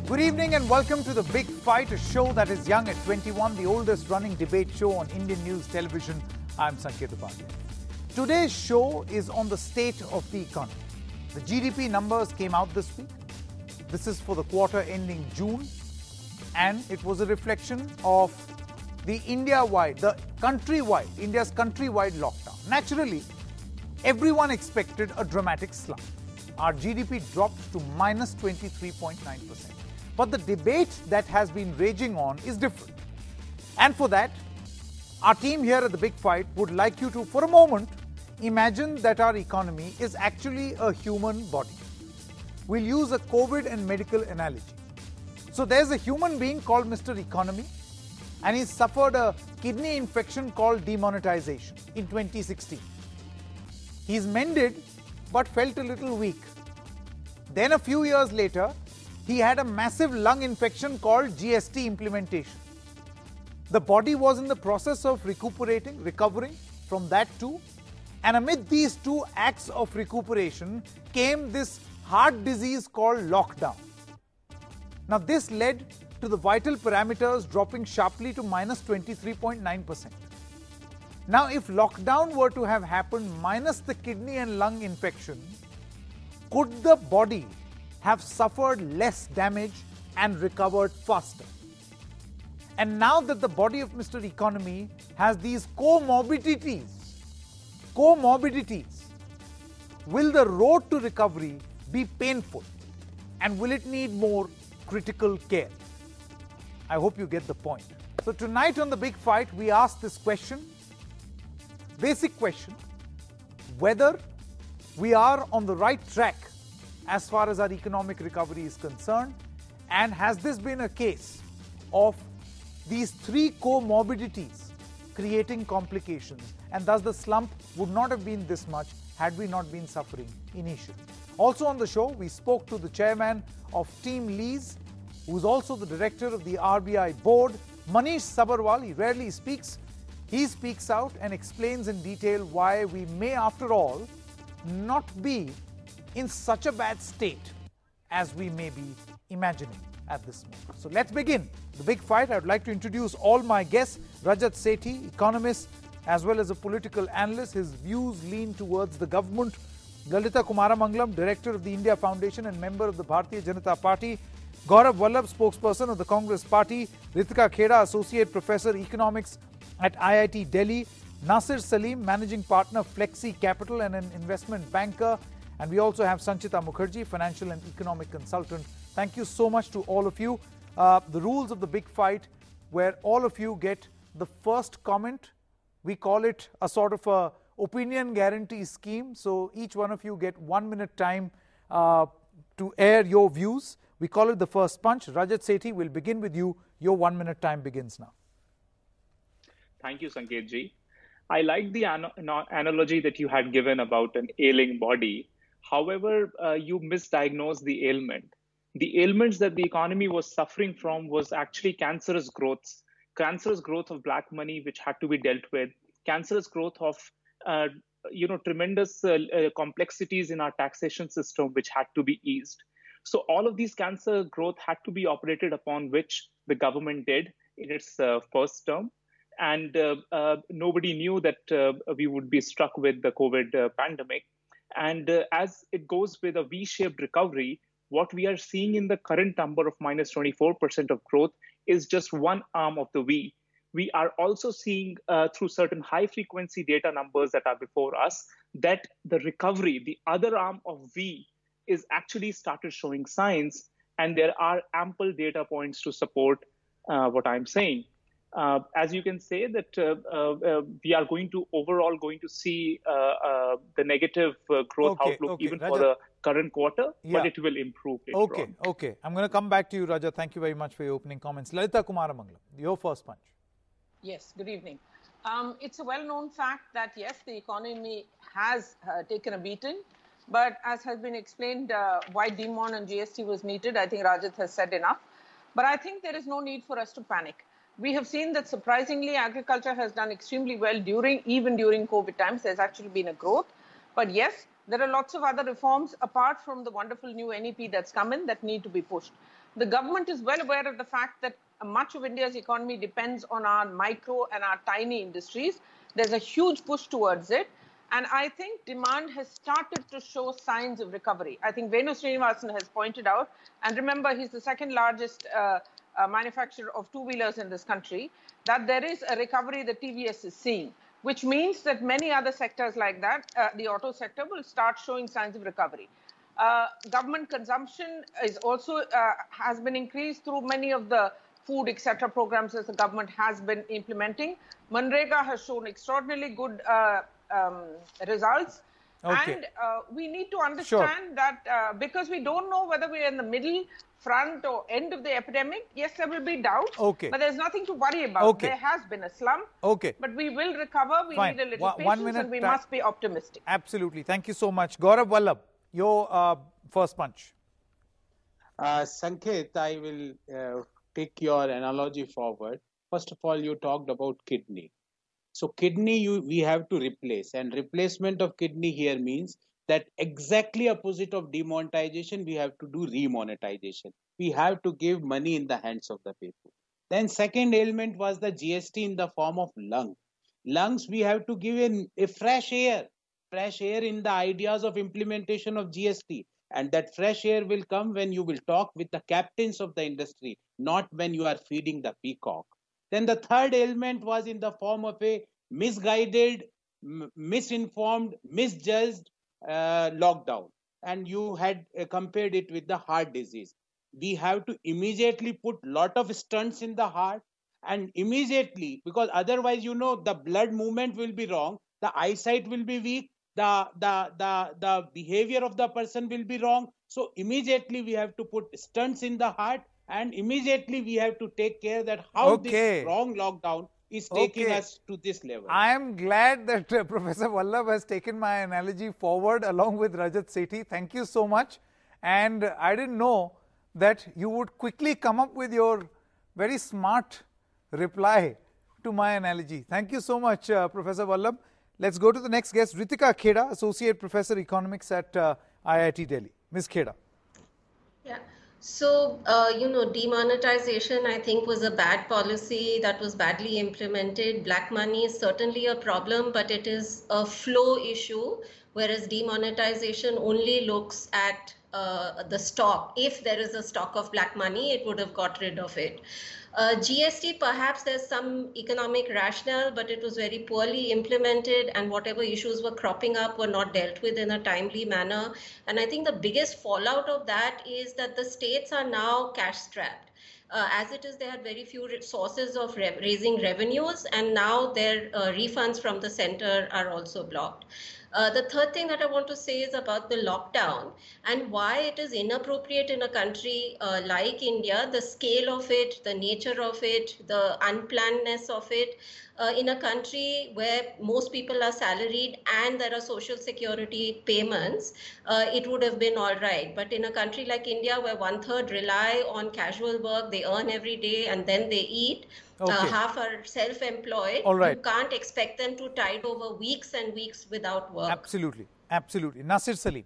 Good evening and welcome to The Big Fight, a show that is young at 21, the oldest running debate show on Indian news television. I'm Sanket Upadhyay. Today's show is on the state of the economy. The GDP numbers came out this week. This is for the quarter ending June, and it was a reflection of the India's countrywide lockdown. Naturally, everyone expected a dramatic slump. Our GDP dropped to minus 23.9%. But the debate that has been raging on is different. And for that, our team here at The Big Fight would like you to, for a moment, imagine that our economy is actually a human body. We'll use a COVID and medical analogy. So there's a human being called Mr. Economy, and he suffered a kidney infection called demonetization in 2016. He's mended, but felt a little weak. Then a few years later, he had a massive lung infection called GST implementation. The body was in the process of recovering from that too. And amid these two acts of recuperation came this heart disease called lockdown. Now this led to the vital parameters dropping sharply to minus 23.9%. Now if lockdown were to have happened minus the kidney and lung infection, could the body have suffered less damage and recovered faster? And now that the body of Mr. Economy has these comorbidities, will the road to recovery be painful? And will it need more critical care? I hope you get the point. So tonight on The Big Fight, we ask this question, basic question, whether we are on the right track as far as our economic recovery is concerned, and has this been a case of these three comorbidities creating complications, and thus the slump would not have been this much had we not been suffering initially. Also on the show, we spoke to the chairman of Team Lease, who's also the director of the RBI board, Manish Sabharwal. He rarely speaks. He speaks out and explains in detail why we may, after all, not be in such a bad state as we may be imagining at this moment. So let's begin The Big Fight. I would like to introduce all my guests. Rajat Sethi, economist as well as a political analyst. His views lean towards the government. Lalita Kumaramangalam, director of the India Foundation and member of the Bharatiya Janata Party. Gaurav Vallabh, spokesperson of the Congress Party. Ritika Kheda, associate professor economics at IIT Delhi. Nasir Salim, managing partner Flexi Capital and an investment banker. And we also have Sanchita Mukherjee, financial and economic consultant. Thank you so much to all of you. The rules of The Big Fight, where all of you get the first comment. We call it a sort of a opinion guarantee scheme. So each one of you get 1 minute time to air your views. We call it the first punch. Rajat Sethi, we'll begin with you. Your 1 minute time begins now. Thank you, Sanket ji. I like the analogy that you had given about an ailing body. However, you misdiagnosed the ailment. The ailments that the economy was suffering from was actually cancerous growth of black money, which had to be dealt with, cancerous growth of tremendous complexities in our taxation system, which had to be eased. So all of these cancer growth had to be operated upon, which the government did in its first term. And nobody knew that we would be struck with the COVID pandemic. And as it goes with a V-shaped recovery, what we are seeing in the current number of minus 24% of growth is just one arm of the V. We are also seeing through certain high-frequency data numbers that are before us that the recovery, the other arm of V, is actually started showing signs, and there are ample data points to support what I'm saying. As you can say that we are going to see the negative growth outlook even Raja, for the current quarter, but it will improve later on. Okay. I'm going to come back to you, Raja. Thank you very much for your opening comments. Lalita Kumaramangalam, your first punch. Yes, good evening. It's a well-known fact that, yes, the economy has taken a beating, but as has been explained, why Demon and GST was needed, I think Rajat has said enough. But I think there is no need for us to panic. We have seen that surprisingly, agriculture has done extremely well even during COVID times. There's actually been a growth. But yes, there are lots of other reforms apart from the wonderful new NEP that's come in that need to be pushed. The government is well aware of the fact that much of India's economy depends on our micro and our tiny industries. There's a huge push towards it. And I think demand has started to show signs of recovery. I think Venu Srinivasan has pointed out, and remember, he's the second largest manufacturer of two-wheelers in this country, that there is a recovery that TVS is seeing, which means that many other sectors like that, the auto sector, will start showing signs of recovery. Government consumption is also has been increased through many of the food, etc. programs that the government has been implementing. Manrega has shown extraordinarily good results. Okay. And we need to understand that because we don't know whether we're in the middle, front or end of the epidemic, yes, there will be doubts, but there's nothing to worry about. There has been a slump, but we will recover. We need a little patience and we must be optimistic. Absolutely. Thank you so much. Gaurav Vallabh, your first punch. Sanket, I will take your analogy forward. First of all, you talked about kidney. So kidney we have to replace, and replacement of kidney here means that exactly opposite of demonetization, we have to do remonetization. We have to give money in the hands of the people. Then second element was the GST in the form of lung. Lungs, we have to give in a fresh air in the ideas of implementation of GST. And that fresh air will come when you will talk with the captains of the industry, not when you are feeding the peacock. Then the third element was in the form of a misguided, misinformed, misjudged lockdown. And you had compared it with the heart disease. We have to immediately put lot of stunts in the heart, and immediately, because otherwise, the blood movement will be wrong, the eyesight will be weak, the behavior of the person will be wrong. So immediately we have to put stunts in the heart, and immediately we have to take care that how this wrong lockdown is taking us to this level. I am glad that Professor Vallabh has taken my analogy forward along with Rajat Sethi. Thank you so much. And I didn't know that you would quickly come up with your very smart reply to my analogy. Thank you so much, Professor Vallabh. Let's go to the next guest, Ritika Kheda, Associate Professor Economics at IIT Delhi. Ms. Kheda. Yeah. So, demonetization, I think, was a bad policy that was badly implemented. Black money is certainly a problem, but it is a flow issue, whereas demonetization only looks at the stock. If there is a stock of black money, it would have got rid of it. GST, perhaps there's some economic rationale, but it was very poorly implemented, and whatever issues were cropping up were not dealt with in a timely manner. And I think the biggest fallout of that is that the states are now cash strapped. As it is, they had very few sources of raising revenues, and now their refunds from the center are also blocked. The third thing that I want to say is about the lockdown and why it is inappropriate in a country like India, the scale of it, the nature of it, the unplannedness of it. In a country where most people are salaried and there are social security payments, it would have been all right. But in a country like India, where 1/3 rely on casual work, they earn every day and then they eat, half are self-employed, you can't expect them to tide over weeks and weeks without work. Absolutely. Absolutely. Nasir Salim.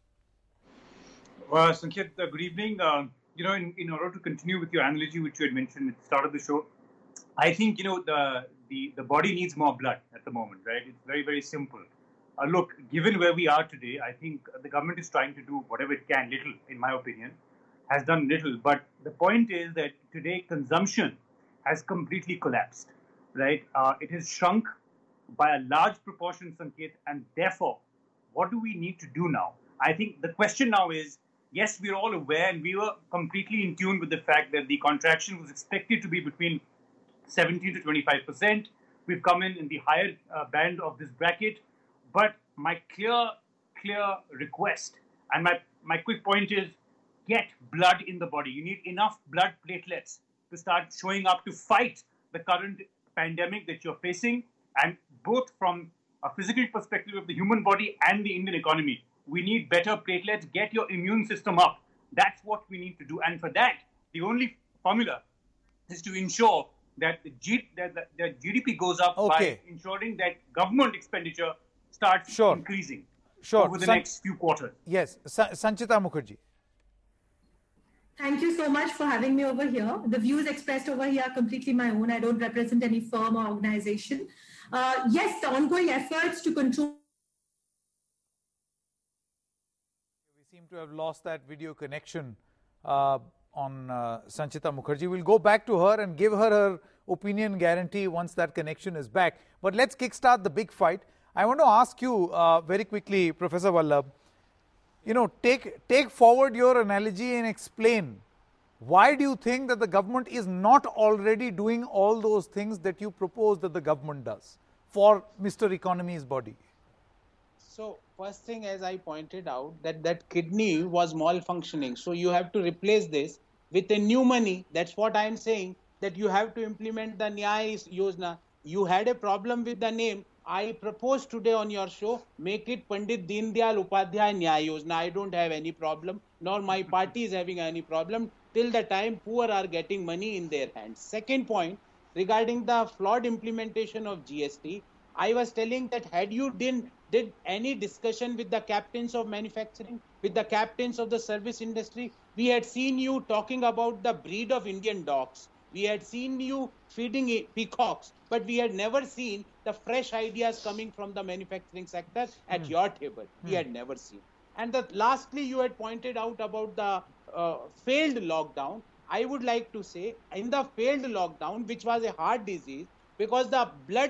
Well, Sanket, good evening. In order to continue with your analogy, which you had mentioned at the start of the show, I think, the body needs more blood at the moment, right? It's very, very simple. Look, given where we are today, I think the government is trying to do whatever it can, little, in my opinion, has done little. But the point is that today consumption has completely collapsed, right? It has shrunk by a large proportion, Sanket, and therefore, what do we need to do now? I think the question now is, yes, we're all aware and we were completely in tune with the fact that the contraction was expected to be between 17 to 25%. We've come in the higher band of this bracket. But my clear request and my quick point is get blood in the body. You need enough blood platelets to start showing up to fight the current pandemic that you're facing. And both from a physical perspective of the human body and the Indian economy, we need better platelets. Get your immune system up. That's what we need to do. And for that, the only formula is to ensure that the GDP goes up by ensuring that government expenditure starts increasing over the next few quarters. Yes. Sanchita Mukherjee. Thank you so much for having me over here. The views expressed over here are completely my own. I don't represent any firm or organization. Yes, the ongoing efforts to control. We seem to have lost that video connection on Sanchita Mukherjee. We'll go back to her and give her her opinion guarantee once that connection is back. But let's kickstart the big fight. I want to ask you very quickly, Professor Vallabh, take forward your analogy and explain why do you think that the government is not already doing all those things that you propose that the government does for Mr. Economy's body? So first thing, as I pointed out, that kidney was malfunctioning. So you have to replace this with a new money. That's what I am saying, that you have to implement the Nyaya Yojana. You had a problem with the name. I propose today on your show, make it Pandit Deen Dayal Upadhyay Nyaya Yojana. I don't have any problem, nor my party is having any problem till the time poor are getting money in their hands. Second point, regarding the flawed implementation of GST, I was telling that had you did any discussion with the captains of manufacturing, with the captains of the service industry, we had seen you talking about the breed of Indian dogs. We had seen you feeding peacocks, but we had never seen the fresh ideas coming from the manufacturing sector at your table. We had never seen. And lastly, you had pointed out about the failed lockdown. I would like to say, in the failed lockdown, which was a heart disease, because the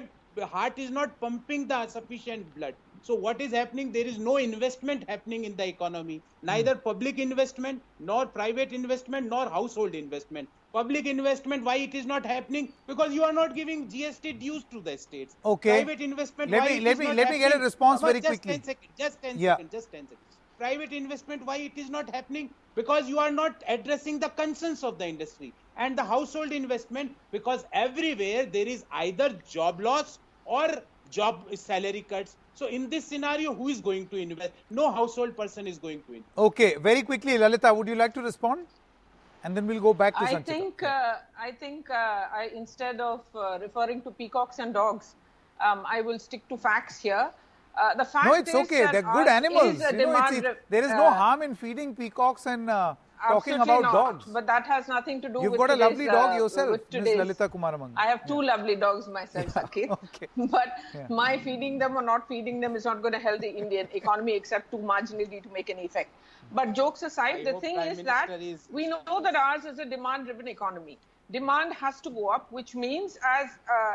heart is not pumping the sufficient blood. So what is happening? There is no investment happening in the economy, neither public investment, nor private investment, nor household investment. Public investment, why it is not happening? Because you are not giving GST dues to the states. Okay. Private investment, let me get a response very quickly. Just 10 seconds. Private investment, why it is not happening? Because you are not addressing the concerns of the industry. And the household investment, because everywhere there is either job loss or job salary cuts. So in this scenario, who is going to invest? No household person is going to invest. Okay, very quickly, Lalita, would you like to respond? And then we'll go back to Sanchita. I think instead of referring to peacocks and dogs, I will stick to facts here. The fact no, it's okay. They're good animals. There is no harm in feeding peacocks and talking about dogs. But that has nothing to do with You've got a lovely dog yourself, Ms. Lalita Kumaramangal. I have two lovely dogs myself, Saket. Okay. But my feeding them or not feeding them is not going to help the Indian economy except to marginally to make an effect. But jokes aside, the thing is that we know that ours is a demand-driven economy. Demand has to go up, which means, as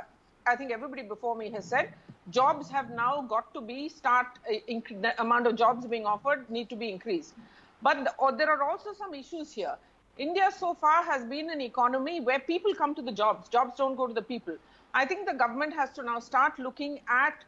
I think everybody before me has said, jobs have now got to be the amount of jobs being offered need to be increased. But there are also some issues here. India so far has been an economy where people come to the jobs. Jobs don't go to the people. I think the government has to now start looking at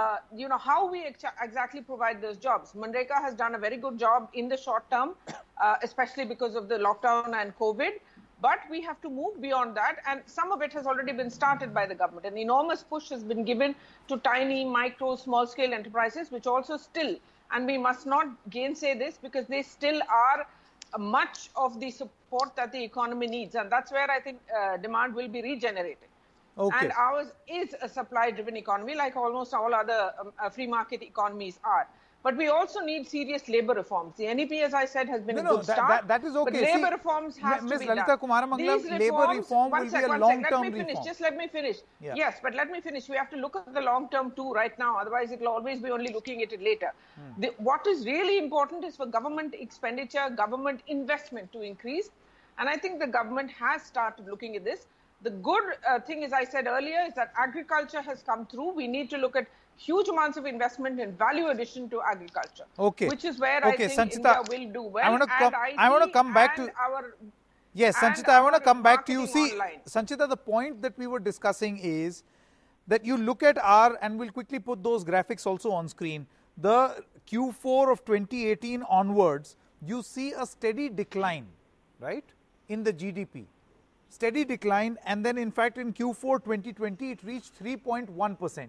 how we exactly provide those jobs. Manreka has done a very good job in the short term, especially because of the lockdown and COVID. But we have to move beyond that. And some of it has already been started by the government. An enormous push has been given to tiny, micro, small scale enterprises, which also still, and we must not gainsay this because they still are much of the support that the economy needs. And that's where I think demand will be regenerated. Okay. And ours is a supply-driven economy, like almost all other free market economies are. But we also need serious labor reforms. The NEP, as I said, has been a good start. That is okay. But labor reforms have to be done. Ms. Lalita Kumaramangalam, labor reform will be a long-term reform. Just let me finish. Yeah. Yes, but let me finish. We have to look at the long-term too right now. Otherwise, it will always be only looking at it later. What is really important is for government expenditure, government investment to increase. And I think the government has started looking at this. The good thing, as I said earlier, is that agriculture has come through. We need to look at huge amounts of investment in value addition to agriculture, which is where I think Sanchita, India will do well. I want to come back to yes, Sanchita. I want to come back to you. See, Sanchita, the point that we were discussing is that you look at and we'll quickly put those graphics also on screen. The Q4 of 2018 onwards, you see a steady decline, right, in the GDP. Steady decline, and then in fact in Q4 2020 it reached 3.1%.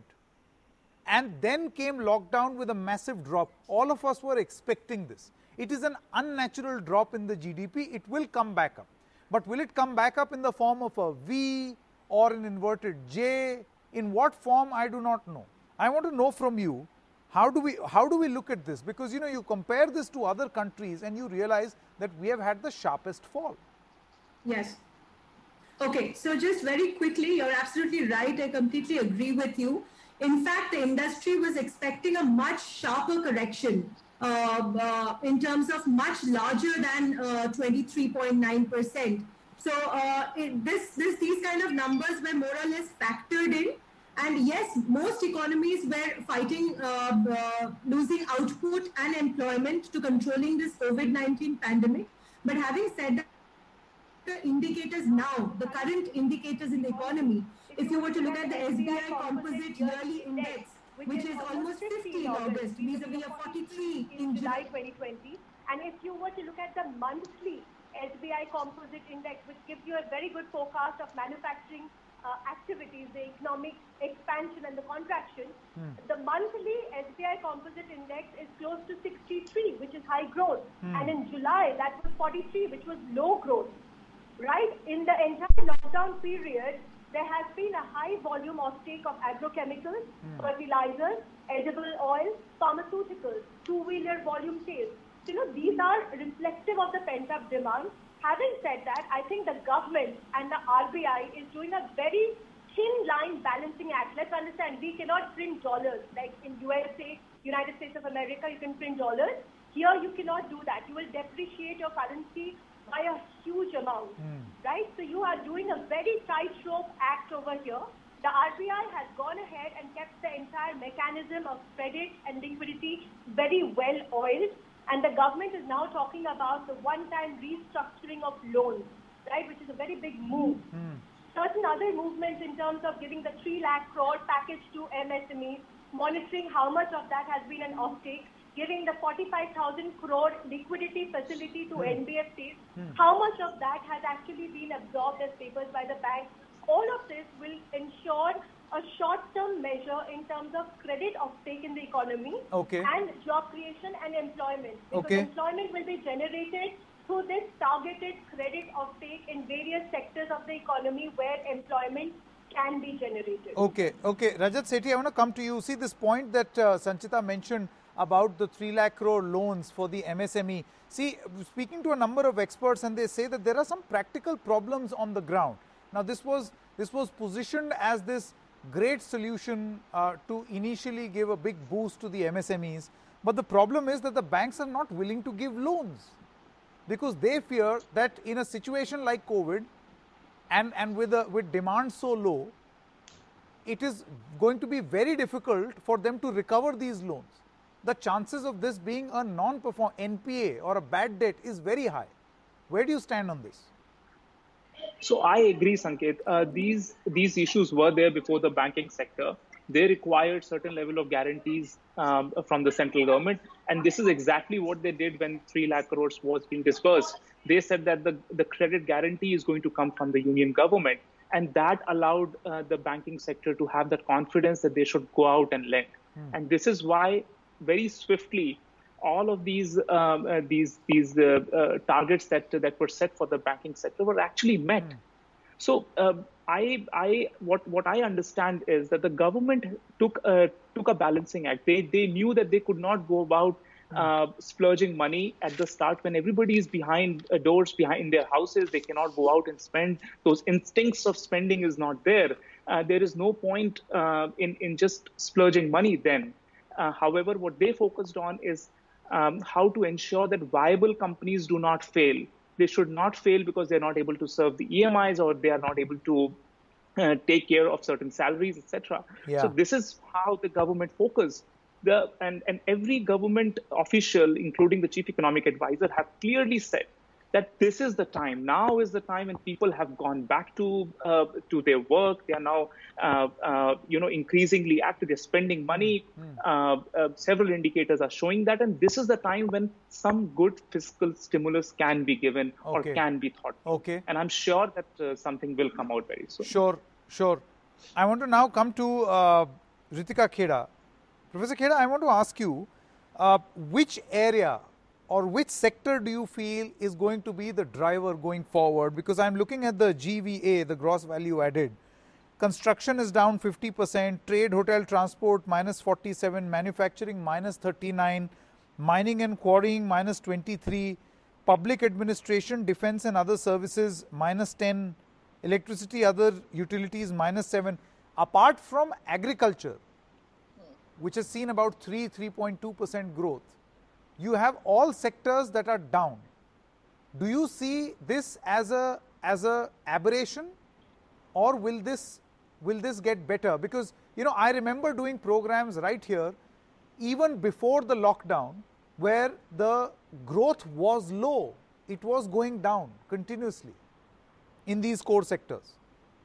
And then came lockdown with a massive drop. All of us were expecting this. It is an unnatural drop in the GDP. It will come back up. But will it come back up in the form of a V or an inverted J? In what form, I do not know. I want to know from you, How do we look at this? Because you compare this to other countries and you realize that we have had the sharpest fall. Yes. Okay, so just very quickly, you're absolutely right. I completely agree with you. In fact, the industry was expecting a much sharper correction in terms of much larger than 23.9%. So these kind of numbers were more or less factored in. And yes, most economies were fighting losing output and employment to controlling this COVID-19 pandemic. But having said that, the indicators now, the current indicators in the economy, if you were to look at the SBI Composite Yearly Index, which is almost 50 in August, vis-a-vis a 43 in July 2020, and if you were to look at the monthly SBI Composite Index, which gives you a very good forecast of manufacturing activities, the economic expansion and the contraction, the monthly SBI Composite Index is close to 63, which is high growth. And in July, that was 43, which was low growth. Right? In the entire lockdown period, there has been a high volume offtake of agrochemicals, fertilizers, edible oils, pharmaceuticals, two-wheeler volume sales. So, these are reflective of the pent-up demand. Having said that, I think the government and the RBI is doing a very thin line balancing act. Let's understand, we cannot print dollars. Like in USA, United States of America, you can print dollars. Here, you cannot do that. You will depreciate your currency by a huge amount, right? So you are doing a very tightrope act over here. The RBI has gone ahead and kept the entire mechanism of credit and liquidity very well oiled. And the government is now talking about the one-time restructuring of loans, right, which is a very big move. Certain other movements in terms of giving the 3 lakh crore package to MSMEs, monitoring how much of that has been an offtake, giving the 45,000 crore liquidity facility to NBFCs, how much of that has actually been absorbed as papers by the bank. All of this will ensure a short-term measure in terms of credit offtake in the economy and job creation and employment. Because employment will be generated through this targeted credit offtake in various sectors of the economy where employment can be generated. Okay. Rajat Sethi, I want to come to you. See this point that Sanchita mentioned about the 3 lakh crore loans for the MSME. See, speaking to a number of experts, and they say that there are some practical problems on the ground. Now, this was positioned as this great solution to initially give a big boost to the MSMEs. But the problem is that the banks are not willing to give loans because they fear that in a situation like COVID and with demand so low, it is going to be very difficult for them to recover these loans. The chances of this being a non-perform NPA or a bad debt is very high. Where do you stand on this? So I agree, Sanket. These issues were there before the banking sector. They required certain level of guarantees from the central government. And this is exactly what they did when 3 lakh crores was being disbursed. They said that the credit guarantee is going to come from the union government. And that allowed the banking sector to have that confidence that they should go out and lend. And this is why very swiftly all of these targets that were set for the banking sector were actually met. So what I understand is that the government took a balancing act. They knew that they could not go about splurging money at the start when everybody is behind doors, behind their houses. They cannot go out and spend. Those instincts of spending is not there. There is no point in just splurging money then. However, what they focused on is how to ensure that viable companies do not fail. They should not fail because they're not able to serve the EMIs or they are not able to take care of certain salaries, etc. So this is how the government focused. And every government official, including the chief economic advisor, have clearly said that this is the time. Now is the time when people have gone back to their work. They are now, increasingly active. They're spending money. Several indicators are showing that, and this is the time when some good fiscal stimulus can be given or can be thought. And I'm sure that something will come out very soon. Sure. I want to now come to Ritika Kheda. Professor Kheda, I want to ask you, which area or which sector do you feel is going to be the driver going forward? Because I'm looking at the GVA, the gross value added, Construction is down 50%, trade, hotel, transport minus 47, manufacturing minus 39, mining and quarrying minus 23, public administration, defense and other services minus 10, electricity, other utilities minus 7. Apart from agriculture, which has seen about 3.2% growth, you have all sectors that are down. Do you see this as a aberration, or will this get better? Because I remember doing programs right here even before the lockdown where the growth was low. It was going down continuously in these core sectors.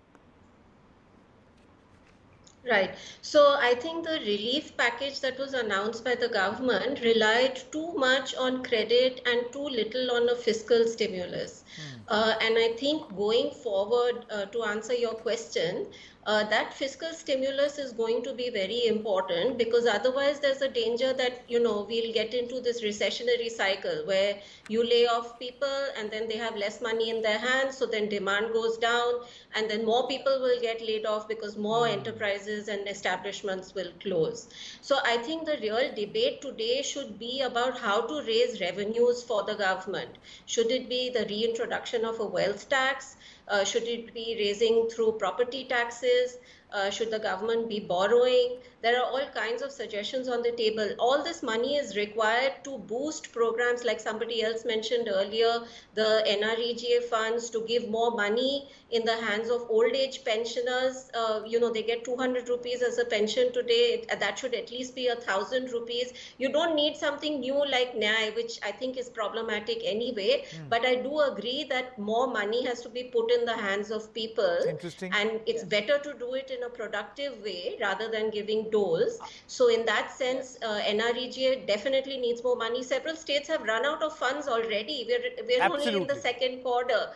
Right. So I think the relief package that was announced by the government relied too much on credit and too little on a fiscal stimulus. And I think going forward, to answer your question, that fiscal stimulus is going to be very important, because otherwise there's a danger that, we'll get into this recessionary cycle where you lay off people and then they have less money in their hands. So then demand goes down and then more people will get laid off because more enterprises and establishments will close. So I think the real debate today should be about how to raise revenues for the government. Should it be the reintroduction of a wealth tax? Should it be raising through property taxes? Should the government be borrowing? There are all kinds of suggestions on the table. All this money is required to boost programs like somebody else mentioned earlier, the NREGA funds, to give more money in the hands of old age pensioners. They get 200 rupees as a pension today. That should at least be 1,000 rupees. You don't need something new like Nyay, which I think is problematic anyway. But I do agree that more money has to be put in the hands of people. Interesting. And it's better to do it in a productive way rather than giving doles. So in that sense, NREGA definitely needs more money. Several states have run out of funds already. We're only in the second quarter.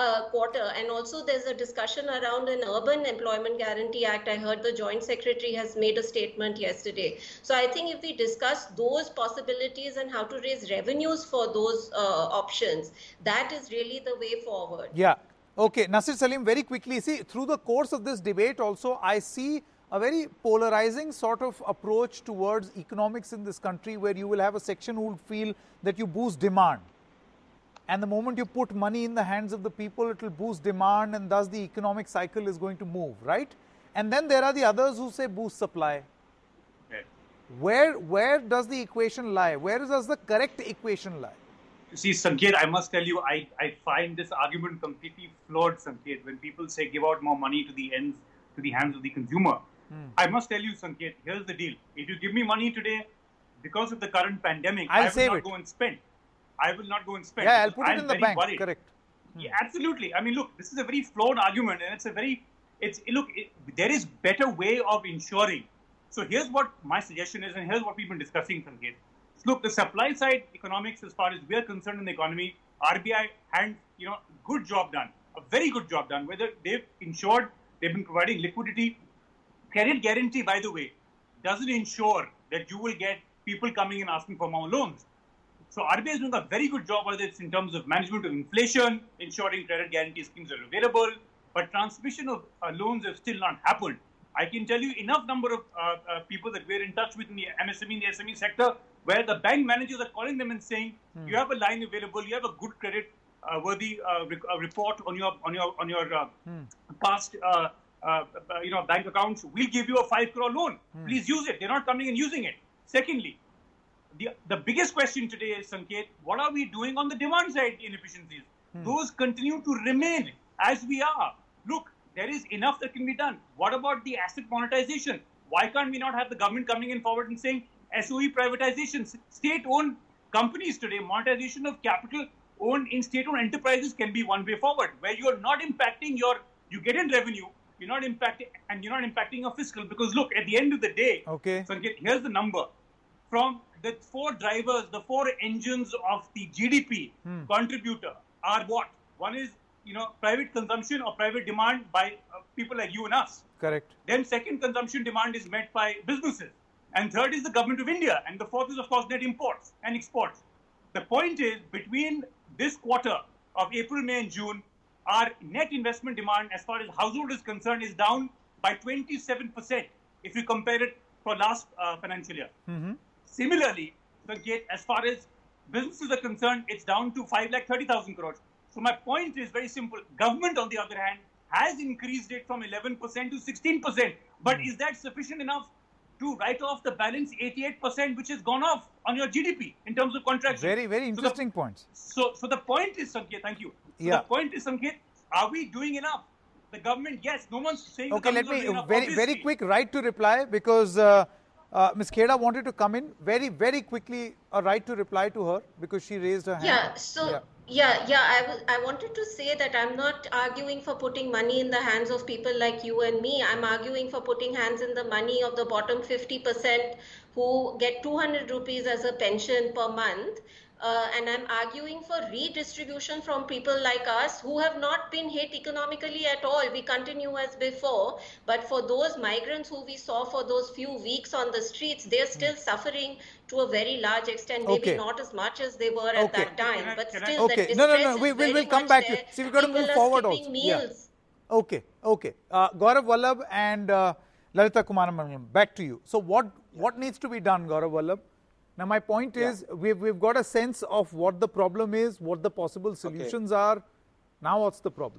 And also there's a discussion around an Urban Employment Guarantee Act. I heard the Joint Secretary has made a statement yesterday. So I think if we discuss those possibilities and how to raise revenues for those options, that is really the way forward. Yeah. Okay, Nasir Salim, very quickly, see, through the course of this debate also, I see a very polarizing sort of approach towards economics in this country, where you will have a section who will feel that you boost demand. And the moment you put money in the hands of the people, it will boost demand, and thus the economic cycle is going to move, right? And then there are the others who say boost supply. Okay. Where does the equation lie? Where does the correct equation lie? See, Sanket, I must tell you, I find this argument completely flawed, Sanket, when people say give out more money to the hands of the consumer. I must tell you, Sanket, here's the deal. If you give me money today, because of the current pandemic, I will not go and spend. I will not go and spend. Yeah, I'll put it in the bank, worried. Correct. Yeah, absolutely. I mean, look, this is a very flawed argument, and there is better way of ensuring. So here's what my suggestion is, and here's what we've been discussing, Sanket. Look, the supply side economics, as far as we are concerned in the economy, RBI had, good job done, a very good job done. Whether they've been providing liquidity. Credit guarantee, by the way, doesn't ensure that you will get people coming and asking for more loans. So RBI is doing a very good job, whether it's in terms of management of inflation, ensuring credit guarantee schemes are available, but transmission of loans have still not happened. I can tell you enough number of people that we're in touch with in the MSME, in the SME sector, where the bank managers are calling them and saying, you have a line available, you have a good credit worthy report on your past bank accounts. We'll give you a 5 crore loan. Please use it. They're not coming and using it. Secondly, the biggest question today is, Sanket, what are we doing on the demand side inefficiencies? Those continue to remain as we are. Look, there is enough that can be done. What about the asset monetization? Why can't we not have the government coming in forward and saying SOE privatization, state-owned companies today, monetization of capital owned in state-owned enterprises can be one way forward, where you're not impacting you get in revenue, you're not impacting your fiscal, because look, at the end of the day, Sanket, here's the number. From the 4 drivers, the 4 engines of the GDP contributor are what? One is, private consumption or private demand by people like you and us. Correct. Then second, consumption demand is met by businesses. And third is the government of India. And the fourth is, of course, net imports and exports. The point is, between this quarter of April, May and June, our net investment demand as far as household is concerned is down by 27% if you compare it for last financial year. Similarly, Sanket, as far as businesses are concerned, it's down to 5,30,000 crores. So my point is very simple. Government, on the other hand, has increased it from 11% to 16%. But is that sufficient enough to write off the balance 88% which has gone off on your GDP in terms of contraction? Very, very interesting points. So the point is, Sanket, thank you. So the point is, Sanket, are we doing enough? The government, yes, no one's saying okay, the government let me, very quick right to reply, because Ms. Kheda wanted to come in. Very quickly, a right to reply to her, because she raised her hand. Yeah, so... I wanted to say that I'm not arguing for putting money in the hands of people like you and me. I'm arguing for putting hands in the money of the bottom 50% who get 200 rupees as a pension per month. And I'm arguing for redistribution from people like us who have not been hit economically at all. We continue as before. But for those migrants who we saw for those few weeks on the streets, they're still suffering to a very large extent, maybe not as much as they were at that time, but still that distress we will come back to. See, we've got to move forward also. Meals. Yeah. Okay. Gaurav Vallabh and Lalitha Kumaramanglam, back to you. So what needs to be done, Gaurav Vallabh? Now, my point is, we've got a sense of what the problem is, what the possible solutions are. Now, what's the problem?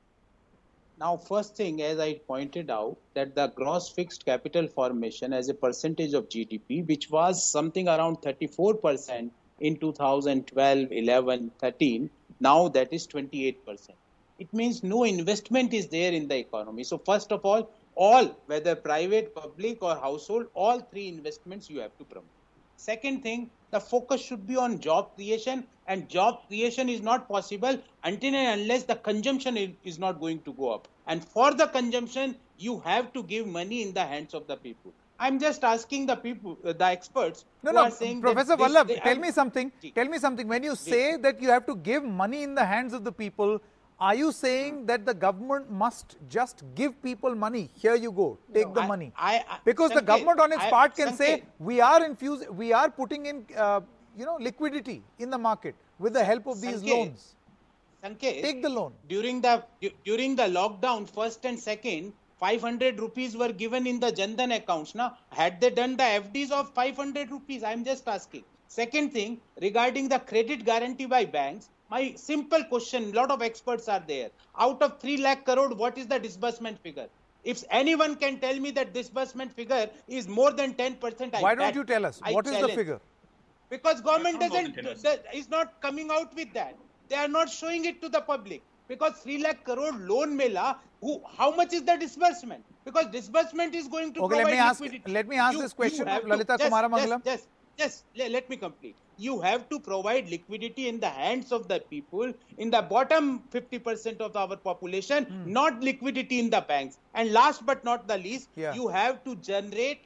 Now, first thing, as I pointed out, that the gross fixed capital formation as a percentage of GDP, which was something around 34% in 2012, 11, 13, now that is 28%. It means no investment is there in the economy. So, first of all, whether private, public or household, all three investments you have to promote. Second thing, the focus should be on job creation, and job creation is not possible until and unless the consumption is not going to go up. And for the consumption, you have to give money in the hands of the people. I'm just asking the people, the experts who are saying Professor Vallabh, tell me something. When you say that you have to give money in the hands of the people, are you saying that the government must just give people money? Here you go, take the money. Because the government on its part can say, we are putting in, liquidity in the market with the help of these loans. Sanket, take the loan. During the lockdown, first and second, 500 rupees were given in the Jan Dhan accounts. Now, had they done the FDs of 500 rupees? I'm just asking. Second thing, regarding the credit guarantee by banks, my simple question, lot of experts are there. Out of 3 lakh crore, what is the disbursement figure? If anyone can tell me that disbursement figure is more than 10%, why don't you tell us? What is the figure? Because government is not coming out with that. They are not showing it to the public. Because 3 lakh crore loan mela, how much is the disbursement? Because disbursement is going to provide liquidity. Let me ask this question of Lalitha Kumaramanglam. Yes, let me complete. You have to provide liquidity in the hands of the people, in the bottom 50% of our population, not liquidity in the banks. And last but not the least, you have to generate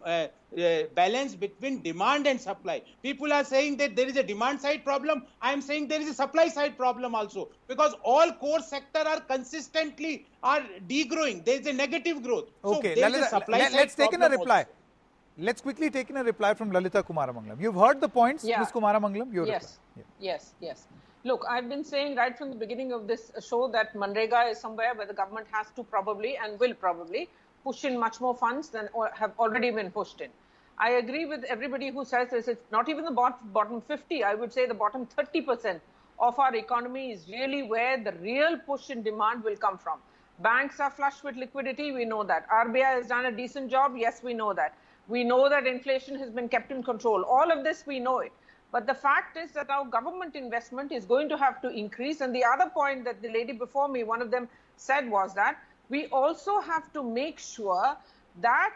a balance between demand and supply. People are saying that there is a demand side problem. I am saying there is a supply side problem also, because all core sector are consistently degrowing. There is a negative growth. Okay, so let's take in a reply. Also. Let's quickly take in a reply from Lalitha Kumaramanglam. You've heard the points, Ms. Kumaramanglam? Yes. Look, I've been saying right from the beginning of this show that Manrega is somewhere where the government has to probably and will probably push in much more funds than have already been pushed in. I agree with everybody who says this. It's not even the bottom 50. I would say the bottom 30% of our economy is really where the real push in demand will come from. Banks are flush with liquidity. We know that. RBI has done a decent job. Yes, we know that. We know that inflation has been kept in control. All of this, we know it. But the fact is that our government investment is going to have to increase. And the other point that the lady before me, one of them said was that we also have to make sure that,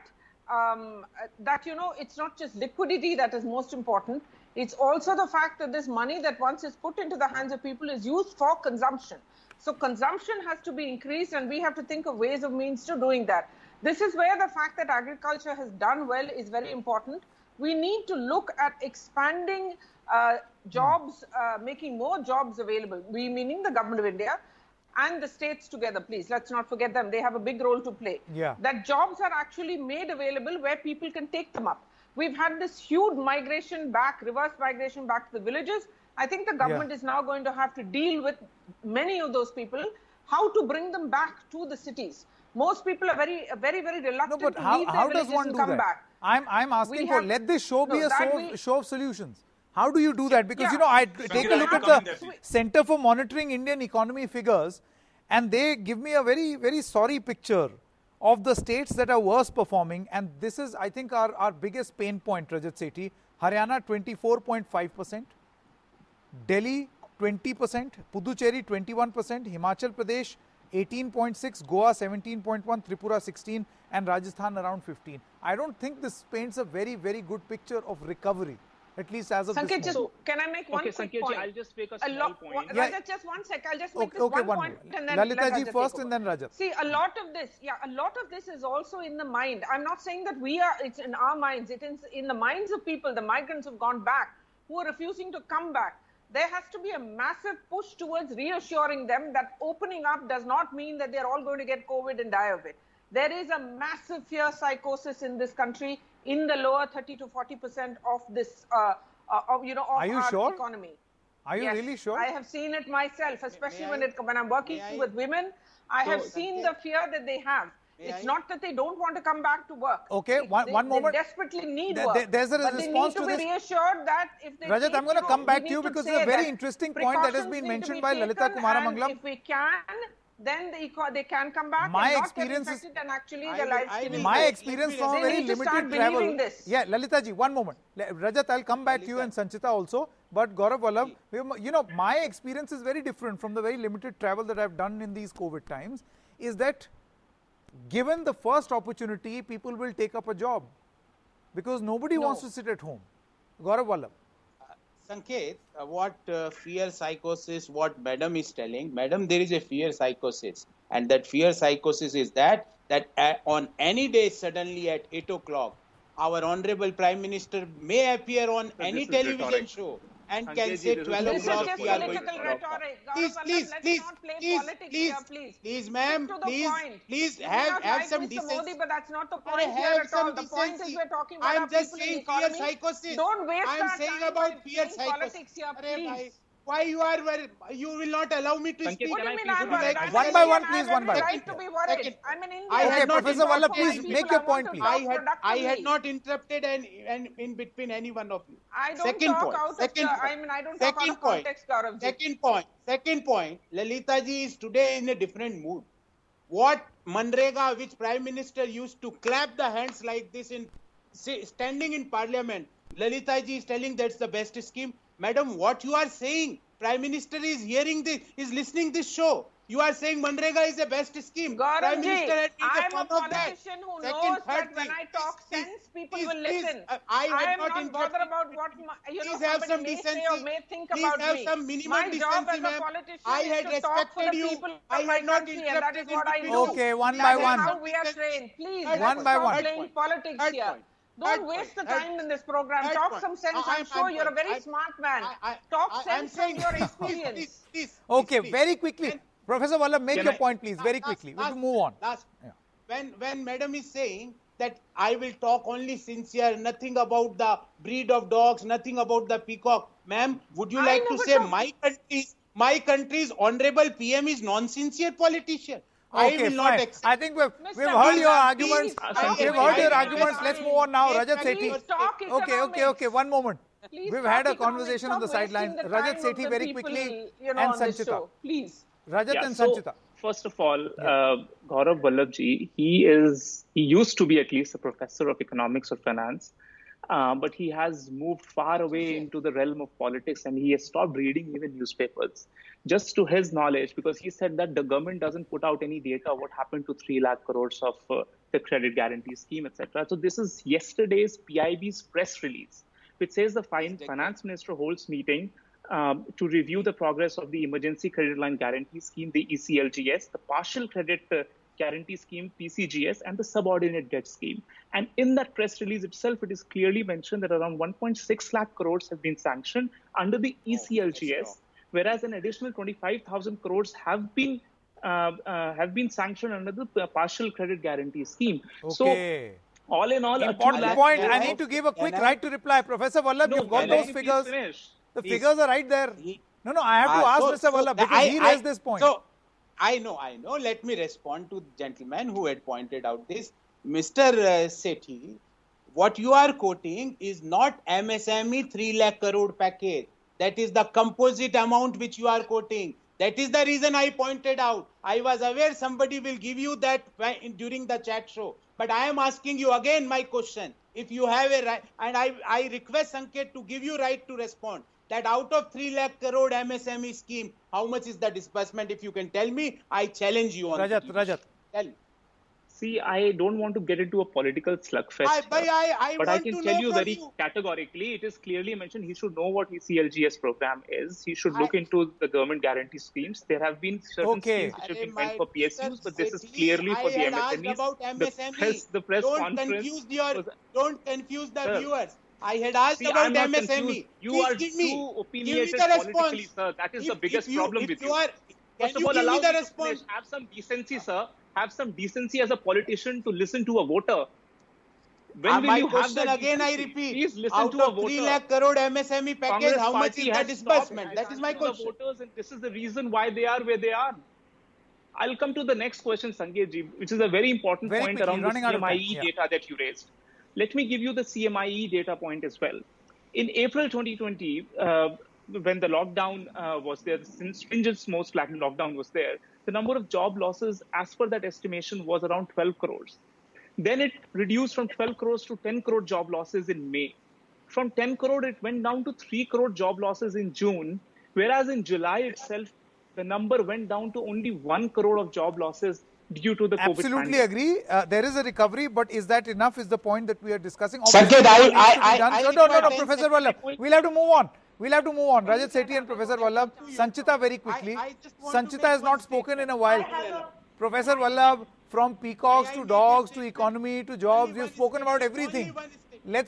it's not just liquidity that is most important. It's also the fact that this money that once is put into the hands of people is used for consumption. So consumption has to be increased, and we have to think of ways of means to doing that. This is where the fact that agriculture has done well is very important. We need to look at expanding jobs, making more jobs available. We, meaning the government of India and the states together, please. Let's not forget them. They have a big role to play. That jobs are actually made available where people can take them up. We've had this huge migration back, reverse migration back to the villages. I think the government is now going to have to deal with many of those people, how to bring them back to the cities. Most people are very reluctant No, but to leave how their does villages one and do come that? back. I'm asking for, let this show be a show of solutions. How do you do that? Because, I take a look at the Center for Monitoring Indian Economy figures, and they give me a very, very sorry picture of the states that are worse performing. And this is, I think, our biggest pain point, Rajat Sethi. Haryana, 24.5%. Delhi, 20%. Puducherry, 21%. Himachal Pradesh, 18.6, Goa 17.1, Tripura 16, and Rajasthan around 15. I don't think this paints a very, very good picture of recovery, at least as of Sanket, this moment. can I make one quick Sanket point? I'll just make a small point. Rajat, just one sec. I'll just make this one point and then Lalita ji Rajat first take and then Rajat. See, a lot of this is also in the mind. I'm not saying that it's in our minds. It is in the minds of people, the migrants who've gone back, who are refusing to come back. There has to be a massive push towards reassuring them that opening up does not mean that they're all going to get COVID and die of it. There is a massive fear psychosis in this country in the lower 30 to 40% of this, of our sure? economy. Are you really sure? I have seen it myself, especially when I'm working with women. I have seen the fear that they have. It's not that they don't want to come back to work. Okay, one moment. They desperately need work. There's a but response they need to be reassured that if they Rajat, I'm going to come back to you because it's a very interesting point that has been mentioned by Lalita Kumaramanglam. If we can, then they can come back. My experience is, and actually the lives my experience from a very limited travel. Yeah, Lalita ji, one moment. Rajat, I'll come back to you and Sanchita also. But Gaurav Vallabh, my experience is very different from the very limited travel that I've done in these COVID times. Is that given the first opportunity, people will take up a job because nobody wants to sit at home. Gaurav Vallabh. Sanket, what fear psychosis, what Madam is telling, Madam, there is a fear psychosis. And that fear psychosis is that on any day suddenly at 8 o'clock, our Honorable Prime Minister may appear on any television show and can say 12 o'clock we are going to. Please, ma'am, please have some decency. Modi, but that's not the point here at all. The point is we're talking about I'm just saying fear psychosis. Don't waste I'm saying about fear psychosis. Here, please. Why you will not allow me to speak? What do you mean I'm worried? One by one, please, one by one. I have right to be worried. I'm an Indian. Okay, Professor Vallabh, please make your point, please. I had not interrupted and in between any one of you. I don't talk out of context, Gaurav ji. Second point, Lalita ji is today in a different mood. What Manrega, which Prime Minister used to clap the hands like this standing in Parliament, Lalita ji is telling that's the best scheme. Madam, what you are saying, Prime Minister is hearing this, is listening this show. You are saying Manrega is the best scheme. Gaurav ji, I'm a politician who knows that when I talk sense, people will listen. I am not bothered about what somebody may say or may think about me. Please have some minimum decency, ma'am. I had respected you. I had not interrupted in between. Okay, one by one. That's how we are trained. Please, one by one. Playing politics here. Don't waste the time in this program. Talk some sense. I'm sure you're a very smart man. Talk sense from your experience. Okay, very quickly. Professor Vallabh, make your point, please, very quickly. We will move on. When Madam is saying that I will talk only sincere, nothing about the breed of dogs, nothing about the peacock. Ma'am, would you like to say my country's honorable PM is non-sincere politician? Okay, I will not accept. I think we've heard your arguments. We've heard your arguments. Let's move on now. Rajat Sethi. Okay. One moment. We've had a conversation on the sideline. Rajat Sethi, very quickly, and Sanchita. Please. Rajat and Sanchita. First of all, Gaurav Vallabh ji, he used to be at least a professor of economics or finance, but he has moved far away into the realm of politics and he has stopped reading even newspapers. Just to his knowledge, because he said that the government doesn't put out any data what happened to 3 lakh crores of the credit guarantee scheme, etc. So this is yesterday's PIB's press release, which says the finance minister holds meeting to review the progress of the emergency credit line guarantee scheme, the ECLGS, the partial credit guarantee scheme, PCGS, and the subordinate debt scheme. And in that press release itself, it is clearly mentioned that around 1.6 lakh crores have been sanctioned under the ECLGS. Whereas an additional 25,000 crores have been sanctioned under the partial credit guarantee scheme. Okay. So, all in all, important point. I need to give a quick right to reply. Professor Vallabh, you've got those figures. The figures are right there. No, I have to ask Mr. Vallabh because he raised this point. I know. Let me respond to the gentleman who had pointed out this. Mr. Sethi, what you are quoting is not MSME 3 lakh crore package. That is the composite amount which you are quoting. That is the reason I pointed out. I was aware somebody will give you that during the chat show. But I am asking you again my question. If you have a right, and I request Sanket to give you right to respond, that out of 3 lakh crore MSME scheme, how much is the disbursement? If you can tell me, I challenge you on Rajat. Tell me. See, I don't want to get into a political slugfest, but I can tell you very categorically, it is clearly mentioned he should know what his CLGS program is. He should look into the government guarantee schemes. There have been certain schemes which have been meant for PSUs, but this is clearly for the MSMEs. About MSME. The press conference. Don't confuse the viewers. I had asked about MSME. You are too opinionated politically, sir. That is the biggest problem with you. First of all, allow me to finish. Have some decency, sir. Have some decency as a politician to listen to a voter. When will you have that again, decency? I repeat. Please listen out to a of voter. 3 lakh crore MSME package, Congress how much Party is the disbursement? That is my question. Voters, and this is the reason why they are where they are. I'll come to the next question, Sanjay ji, which is a very important point around the CMIE data that you raised. Let me give you the CMIE data point as well. In April 2020, when the lockdown was there, since stringent most lockdown was there, the number of job losses as per that estimation was around 12 crores. Then it reduced from 12 crores to 10 crore job losses in May. From 10 crore, it went down to 3 crore job losses in June, whereas in July itself, the number went down to only 1 crore of job losses due to the COVID Absolutely agree. There is a recovery, but is that enough is the point that we are discussing. Sanket, No, Professor Vallabh. We'll have to move on. Rajat Sethi and Professor Vallabh. Sanchita, very quickly. Sanchita has not spoken in a while. Professor Vallabh, from peacocks to dogs to economy to jobs, you've spoken about everything. Let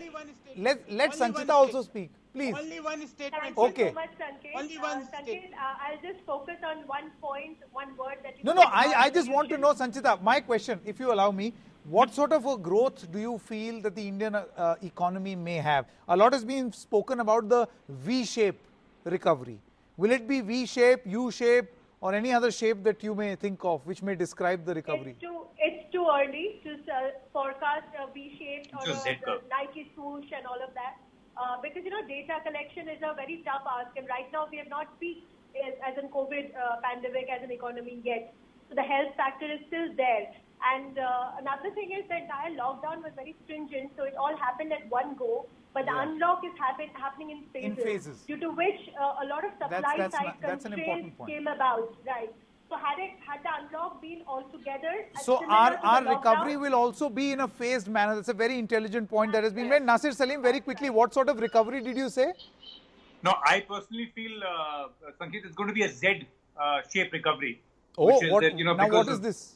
Sanchita also speak. Please. Only one statement. Thank you so much, Sanket. Only one Sanket, I'll just focus on one point, one word that you... No, I just want to know, Sanchita, my question, if you allow me, what sort of a growth do you feel that the Indian economy may have? A lot has been spoken about the V-shape recovery. Will it be V-shape, U-shape, or any other shape that you may think of, which may describe the recovery? It's too early to forecast a V-shaped or a Nike swoosh and all of that. Because, data collection is a very tough ask. And right now, we have not peaked as in COVID pandemic as an economy yet. So the health factor is still there. And another thing is the entire lockdown was very stringent. So it all happened at one go. But the unlock is happening in phases. Due to which a lot of supply side constraints came about. Right. So had the unlock been all together... So our recovery will also be in a phased manner. That's a very intelligent point that has been made. Nasir Salim, very quickly, what sort of recovery did you say? No, I personally feel, Sanket, it's going to be a Z-shape recovery. Oh, now what is this?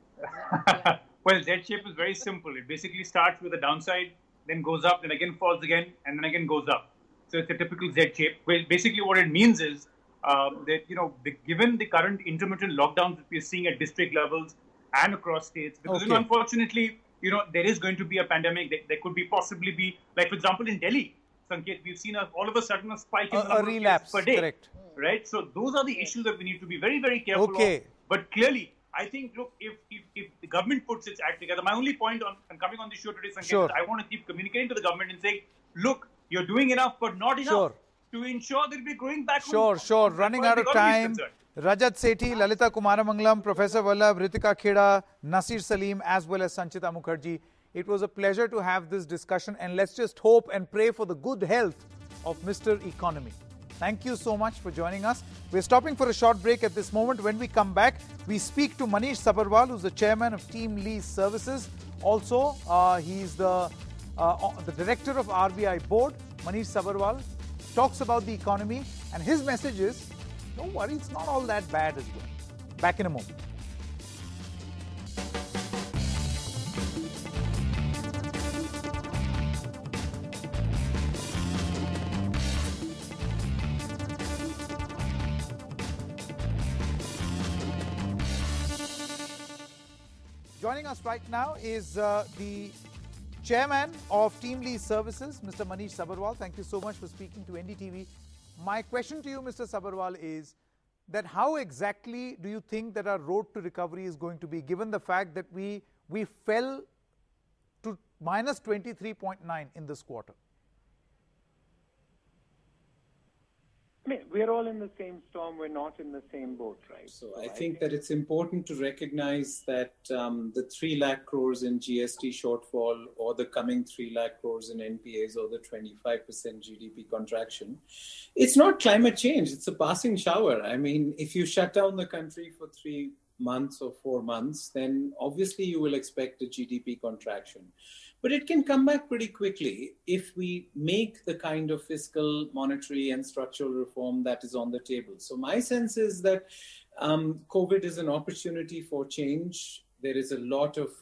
Well, Z-shape is very simple. It basically starts with a downside, then goes up, then again falls again, and then again goes up. So it's a typical Z-shape. Well, basically what it means is that, given the current intermittent lockdowns that we're seeing at district levels and across states, because unfortunately, there is going to be a pandemic. There could possibly be, like for example, in Delhi, Sanket, we've seen all of a sudden a spike in the number of cases per day. Correct. Right? So those are the issues that we need to be very, very careful of. But clearly, I think, look, if the government puts its act together, my only point on coming on the show today, Sanket, is I want to keep communicating to the government and saying, look, you're doing enough, but not enough to ensure that we're growing back. Sure. Running out of time. Rajat Sethi, Lalita Kumaramangalam, Professor Vallabh, Ritika Kheda, Nasir Salim, as well as Sanchita Mukherjee. It was a pleasure to have this discussion, and let's just hope and pray for the good health of Mr. Economy. Thank you so much for joining us. We're stopping for a short break at this moment. When we come back, we speak to Manish Sabharwal, who's the chairman of Team Lease Services. Also, he's the director of RBI board. Manish Sabharwal talks about the economy, and his message is, don't worry, it's not all that bad as well. Back in a moment. Joining us right now is the chairman of Team Lease Services, Mr. Manish Sabharwal. Thank you so much for speaking to NDTV. My question to you, Mr. Sabharwal, is that how exactly do you think that our road to recovery is going to be, given the fact that we fell to minus 23.9 in this quarter? I mean, we're all in the same storm. We're not in the same boat, right? So I think that it's important to recognize that the 3 lakh crores in GST shortfall, or the coming 3 lakh crores in NPAs, or the 25% GDP contraction, it's not climate change. It's a passing shower. I mean, if you shut down the country for 3 months or 4 months, then obviously you will expect a GDP contraction. But it can come back pretty quickly if we make the kind of fiscal, monetary, and structural reform that is on the table. So my sense is that COVID is an opportunity for change. There is a lot of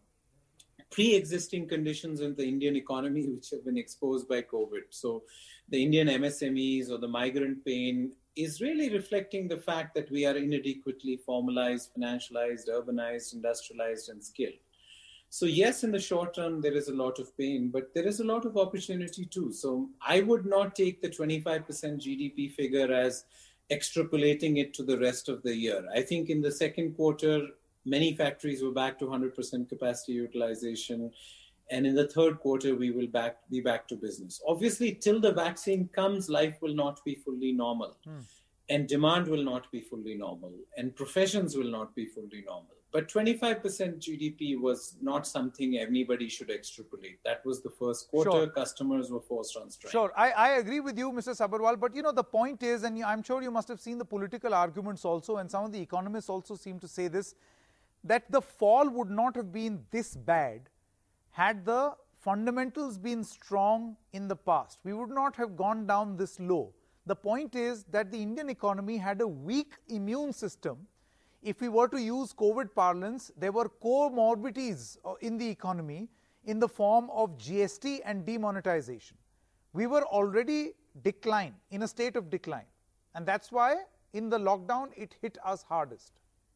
pre-existing conditions in the Indian economy which have been exposed by COVID. So the Indian MSMEs or the migrant pain is really reflecting the fact that we are inadequately formalized, financialized, urbanized, industrialized, and skilled. So yes, in the short term, there is a lot of pain, but there is a lot of opportunity too. So I would not take the 25% GDP figure as extrapolating it to the rest of the year. I think in the second quarter, many factories were back to 100% capacity utilization. And in the third quarter, we will be back to business. Obviously, till the vaccine comes, life will not be fully normal. And demand will not be fully normal. And professions will not be fully normal. But 25% GDP was not something anybody should extrapolate. That was the first quarter. Sure. Customers were forced on strike. Sure. I agree with you, Mr. Sabharwal. But, the point is, and I'm sure you must have seen the political arguments also, and some of the economists also seem to say this, that the fall would not have been this bad had the fundamentals been strong in the past. We would not have gone down this low. The point is that the Indian economy had a weak immune system. If we were to use COVID parlance, there were comorbidities in the economy in the form of GST and demonetization. We were already in a state of decline. And that's why in the lockdown, it hit us hardest.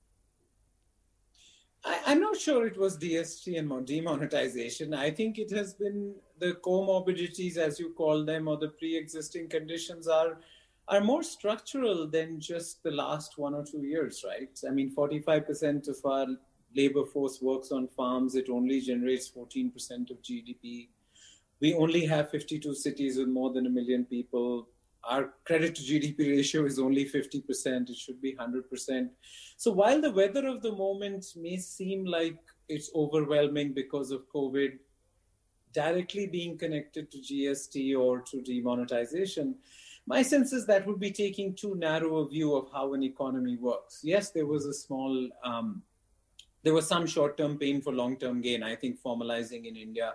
I'm not sure it was DST and demonetization. I think it has been the comorbidities, as you call them, or the pre-existing conditions are more structural than just the last 1 or 2 years, right? I mean, 45% of our labor force works on farms. It only generates 14% of GDP. We only have 52 cities with more than 1 million people. Our credit to GDP ratio is only 50%. It should be 100%. So while the weather of the moment may seem like it's overwhelming because of COVID, directly being connected to GST or to demonetization, my sense is that would be taking too narrow a view of how an economy works. Yes, there was there was some short-term pain for long-term gain. I think formalizing in India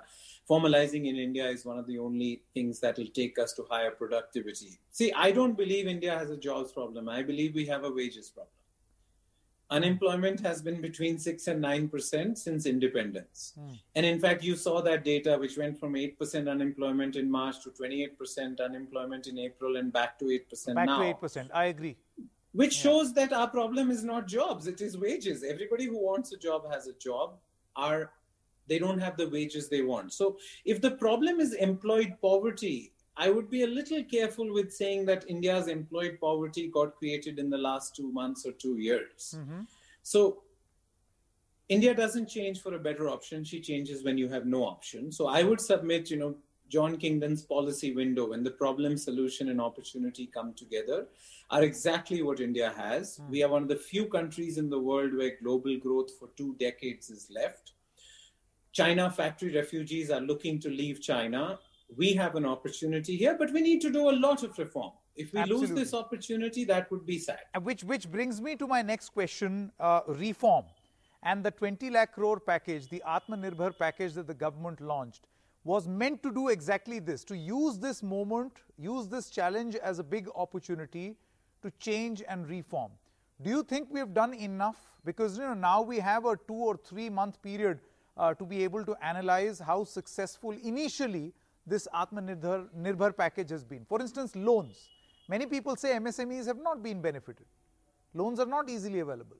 is one of the only things that will take us to higher productivity. See, I don't believe India has a jobs problem. I believe we have a wages problem. Unemployment has been between 6 and 9% since independence. And in fact, you saw that data, which went from 8% unemployment in March to 28% unemployment in April and back to 8% now. Back to 8%. I agree. Which shows that our problem is not jobs, it is wages. Everybody who wants a job has a job. They don't have the wages they want. So if the problem is employed poverty, I would be a little careful with saying that India's employed poverty got created in the last 2 months or 2 years. So India doesn't change for a better option. She changes when you have no option. So I would submit, John Kingdon's policy window, when the problem, solution, and opportunity come together, are exactly what India has. We are one of the few countries in the world where global growth for 2 decades is left. China factory refugees are looking to leave China. We have an opportunity here, but we need to do a lot of reform. If we lose this opportunity, that would be sad. Which brings me to my next question, reform. And the 20 lakh crore package, the Atmanirbhar package that the government launched, was meant to do exactly this, to use this moment, use this challenge as a big opportunity to change and reform. Do you think we have done enough? Because now we have a 2 or 3 month period to be able to analyze how successful initially this Atmanirbhar package has been. For instance, loans. Many people say MSMEs have not been benefited. Loans are not easily available.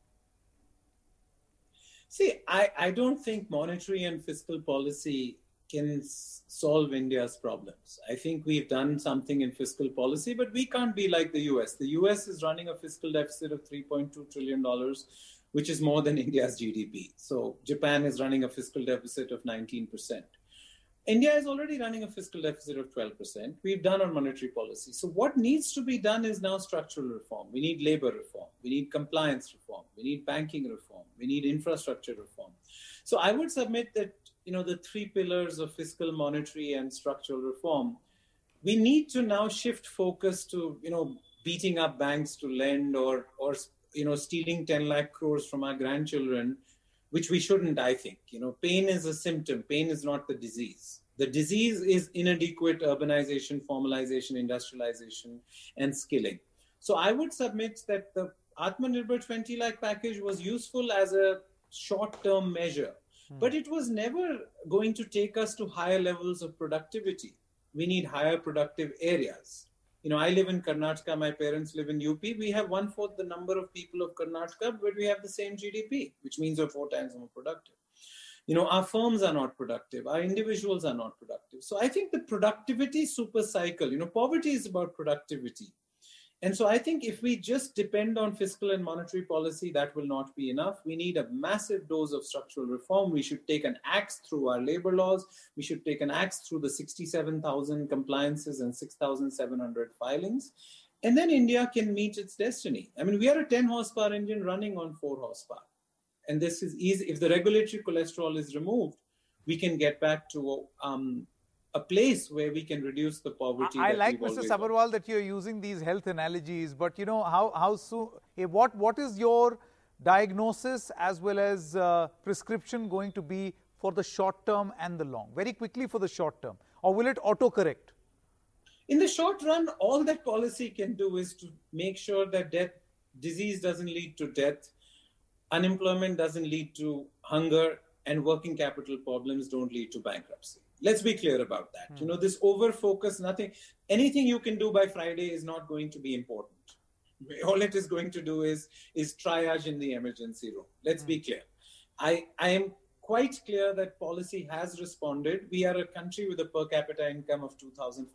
See, I don't think monetary and fiscal policy can solve India's problems. I think we've done something in fiscal policy, but we can't be like the US. The US is running a fiscal deficit of $3.2 trillion, which is more than India's GDP. So Japan is running a fiscal deficit of 19%. India is already running a fiscal deficit of 12%. We've done our monetary policy. So what needs to be done is now structural reform. We need labor reform. We need compliance reform. We need banking reform. We need infrastructure reform. So I would submit that, the three pillars of fiscal, monetary, and structural reform, we need to now shift focus to, beating up banks to lend or stealing 10 lakh crores from our grandchildren, which we shouldn't, I think. Pain is a symptom. Pain is not the disease. The disease is inadequate urbanization, formalization, industrialization, and skilling. So I would submit that the Atmanirbhar 20 lakh package was useful as a short-term measure, but it was never going to take us to higher levels of productivity. We need higher productive areas. I live in Karnataka, my parents live in UP. We have 1/4 the number of people of Karnataka, but we have the same GDP, which means we're 4 times more productive. Our firms are not productive. Our individuals are not productive. So I think the productivity super cycle, poverty is about productivity. And so I think if we just depend on fiscal and monetary policy, that will not be enough. We need a massive dose of structural reform. We should take an axe through our labor laws. We should take an axe through the 67,000 compliances and 6,700 filings. And then India can meet its destiny. I mean, we are a 10 horsepower engine running on 4 horsepower. And this is easy. If the regulatory cholesterol is removed, we can get back to a place where we can reduce the poverty. I like, Mr. Sabharwal, that you're using these health analogies, but how soon? What is your diagnosis as well as prescription going to be for the short term and the long? Very quickly for the short term, or will it autocorrect? In the short run, all that policy can do is to make sure that disease doesn't lead to death, unemployment doesn't lead to hunger, and working capital problems don't lead to bankruptcy. Let's be clear about that. This over-focus, anything you can do by Friday is not going to be important. All it is going to do is triage in the emergency room. Let's be clear. I am quite clear that policy has responded. We are a country with a per capita income of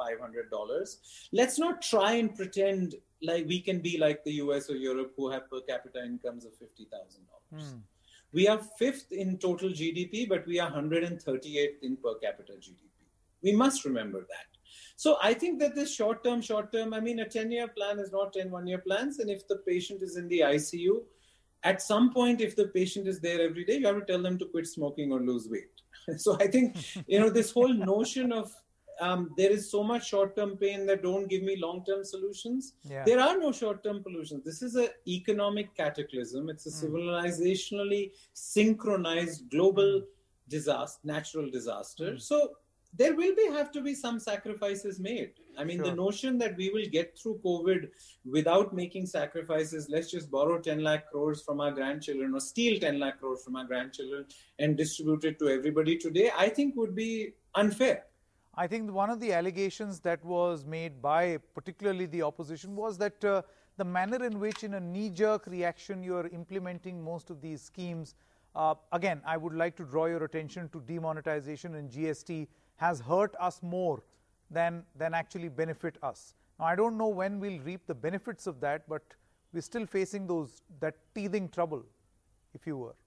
$2,500. Let's not try and pretend like we can be like the US or Europe who have per capita incomes of $50,000. We are 5th in total GDP, but we are 138th in per capita GDP. We must remember that. So I think that this short term, I mean, a 10-year plan is not 10 one-year plans. And if the patient is in the ICU, at some point, if the patient is there every day, you have to tell them to quit smoking or lose weight. So I think, this whole notion of there is so much short-term pain that don't give me long-term solutions. Yeah. There are no short-term solutions. This is an economic cataclysm. It's a civilizationally synchronized global disaster, natural disaster. So there will have to be some sacrifices made. I mean, the notion that we will get through COVID without making sacrifices, let's just borrow 10 lakh crores from our grandchildren or steal 10 lakh crores from our grandchildren and distribute it to everybody today, I think would be unfair. I think one of the allegations that was made by particularly the opposition was that the manner in which in a knee-jerk reaction you are implementing most of these schemes, again, I would like to draw your attention to demonetization and GST has hurt us more than actually benefit us. Now, I don't know when we'll reap the benefits of that, but we're still facing that teething trouble, if you were.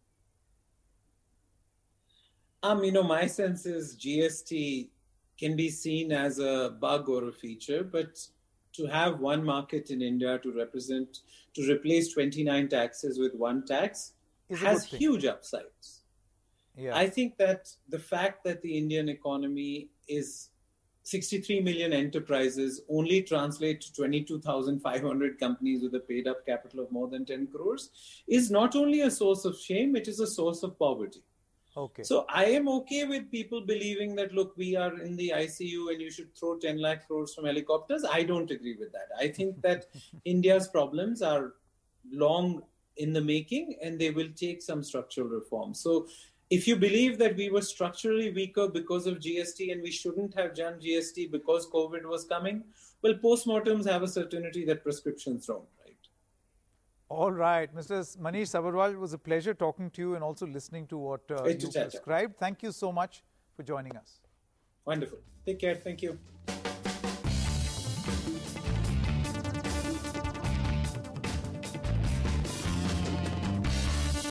My sense is GST can be seen as a bug or a feature, but to have one market in India to replace 29 taxes with one tax has huge upsides. Yeah. I think that the fact that the Indian economy is 63 million enterprises only translate to 22,500 companies with a paid up capital of more than 10 crores is not only a source of shame, it is a source of poverty. Okay. So I am okay with people believing that, look, we are in the ICU and you should throw 10 lakh crores from helicopters. I don't agree with that. I think that India's problems are long in the making and they will take some structural reform. So if you believe that we were structurally weaker because of GST and we shouldn't have done GST because COVID was coming, well, postmortems have a certainty that prescriptions don't. All right, Mr. Manish Sabharwal, it was a pleasure talking to you and also listening to what you described. Thank you so much for joining us. Wonderful. Take care. Thank you.